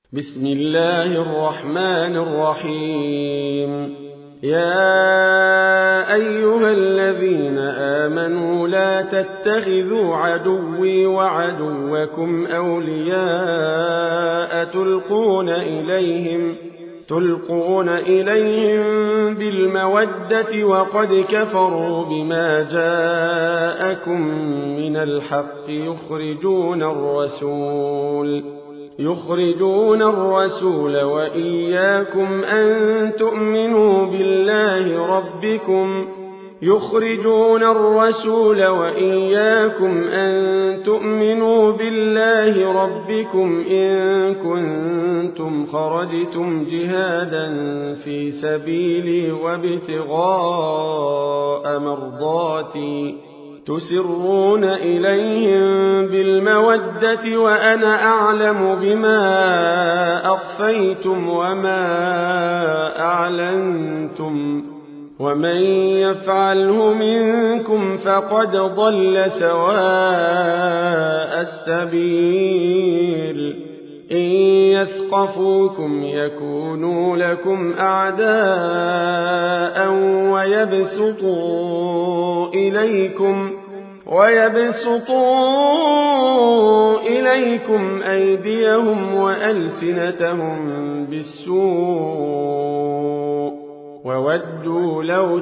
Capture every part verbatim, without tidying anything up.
بسم الله الرحمن الرحيم. يا أيها الذين آمنوا لا تتخذوا عدوي وعدوكم أولياء تلقون إليهم تلقون إليهم بالمودة وقد كفروا بما جاءكم من الحق يخرجون الرسول يخرجون الرسول وإياكم أن تؤمنوا بالله ربكم يخرجون الرسول وإياكم أن تؤمنوا بالله ربكم إن كنتم خرجتم جهادا في سبيلي وابتغاء مرضاتي تسرون إليهم بالمودة وأنا أعلم بما أخفيتم وما أعلنتم ومن يفعله منكم فقد ضل سواء السبيل. إن يثقفوكم يكونوا لكم أعداء ويبسطوا إليكم ويبسطوا إليكم أيديهم وألسنتهم بالسوء وودوا لو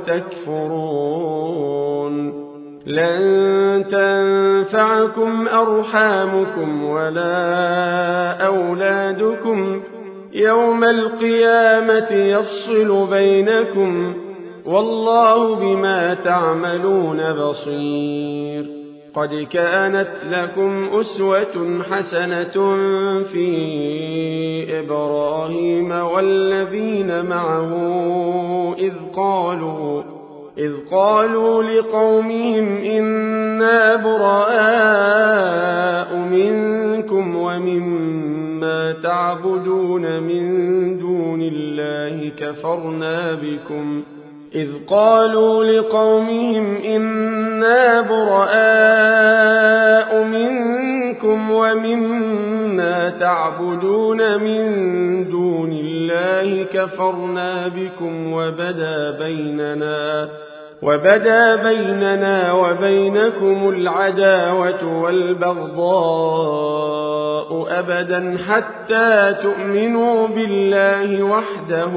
تكفرون. لن تنفعكم أرحامكم ولا أولادكم يوم القيامة يفصل بينكم والله بما تعملون بصير. قد كانت لكم أسوة حسنة في إبراهيم والذين معه إذ قالوا إذ قالوا لقومهم إنا براء منكم ومما تعبدون من دون الله كفرنا بكم إذ قالوا لقومهم إنا براء منكم ومما تعبدون من دون الله كفرنا بكم وبدا بيننا وبدا بيننا وبينكم العداوة والبغضاء أبدا حتى تؤمنوا بالله وحده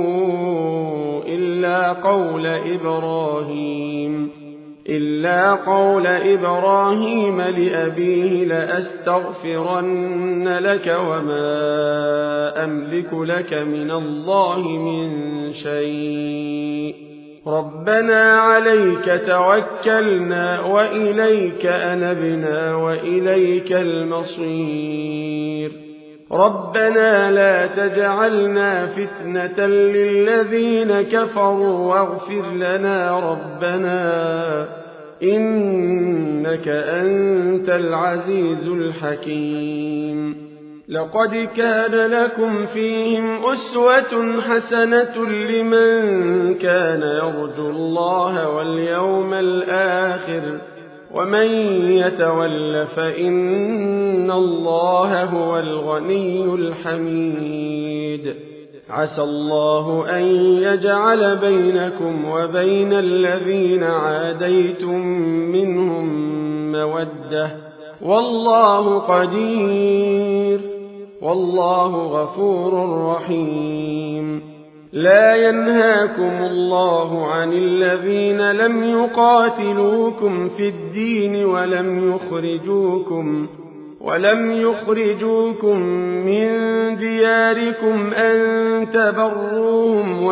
إلا قول إبراهيم إلا قول إبراهيم لأبيه لأستغفرن لك وما أملك لك من الله من شيء ربنا عليك توكلنا وإليك أنبنا وإليك المصير. ربنا لا تجعلنا فتنة للذين كفروا واغفر لنا ربنا إنك أنت العزيز الحكيم. لقد كان لكم فيهم أسوة حسنة لمن كان يرجو الله واليوم الآخر ومن يتول فإن الله هو الغني الحميد. عسى الله أن يجعل بينكم وبين الذين عاديتم منهم مودة والله قدير والله غفور رحيم. لا ينهاكم الله عن الذين لم يقاتلوكم في الدين ولم يخرجوكم ولم يخرجوكم من دياركم أن تبروهم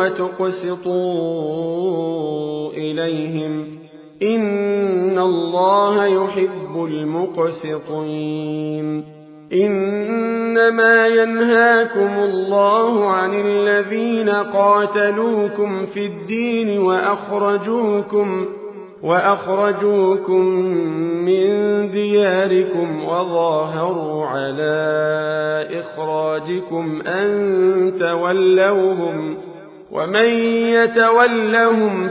وتقسطوا إليهم إن الله يحب المقسطين. إنما ينهاكم الله عن الذين قاتلوكم في الدين وأخرجوكم وأخرجوكم من دياركم وظاهروا على إخراجكم أن تولوهم ومن يتولهم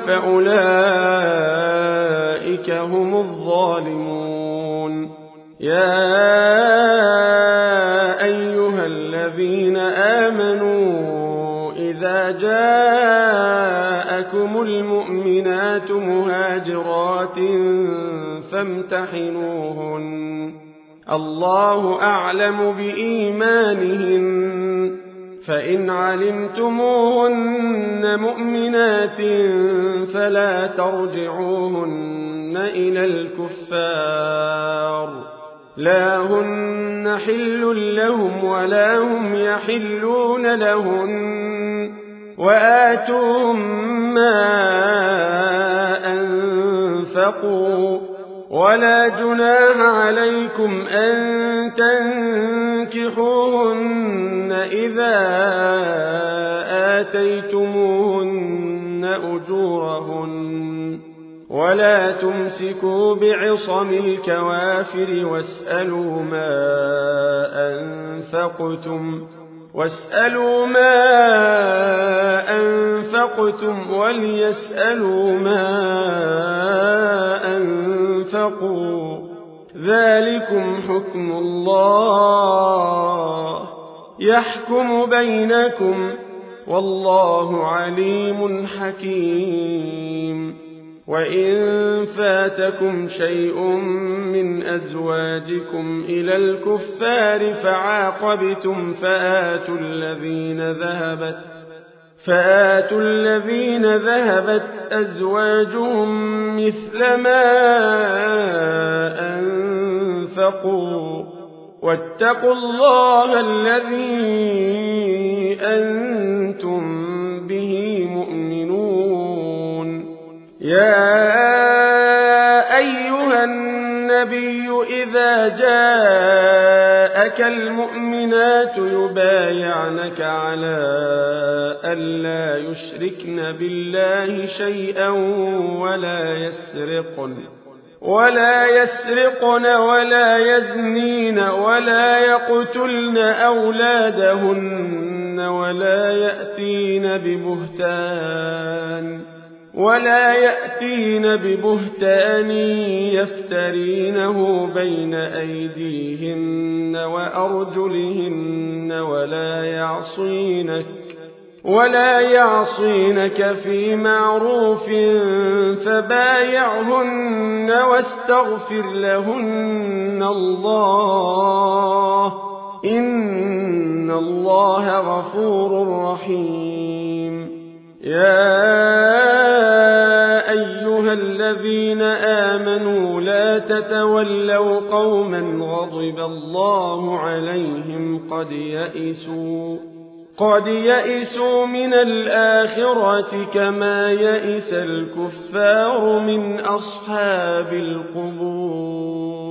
فأولئك هم الظالمون. يا أيها الذين الذين آمنوا إذا جاءكم المؤمنات مهاجرات فامتحنوهن الله أعلم بإيمانهن فإن علمتموهن مؤمنات فلا ترجعوهن إلى الكفار لا هن حل لهم ولا هم يحلون لهن وآتوهم ما أنفقوا ولا جناح عليكم أن تنكحوهن إذا آتيتموهن أجورهن ولا تمسكوا بعصم الكوافر واسألوا ما أنفقتم واسألوا ما أنفقتم وليسألوا ما أنفقوا ذلكم حكم الله يحكم بينكم والله عليم حكيم وإن فاتكم شيء من أزواجكم إلى الكفار فعاقبتم فآتوا الذين ذهبت فآتوا الذين ذهبت أزواجهم مثل ما أنفقوا واتقوا الله الذي أنتم به مؤمنون يا أيها النبي إذا جاءك المؤمنات يبايعنك على ألا يشركن بالله شيئا ولا يسرقن ولا يسرقن ولا يزنين ولا يقتلن أولادهن ولا يأتين ببهتان ولا يأتين ببهتان يفترينه بين أيديهن وأرجلهن ولا يعصينك ولا يعصينك في معروف فبايعهن واستغفر لهن الله إن الله غفور رحيم يا أيها الذين آمنوا لا تتولوا قوما غضب الله عليهم قد يئسوا قد يئسوا من الآخرة كما يئس الكفار من أصحاب القبور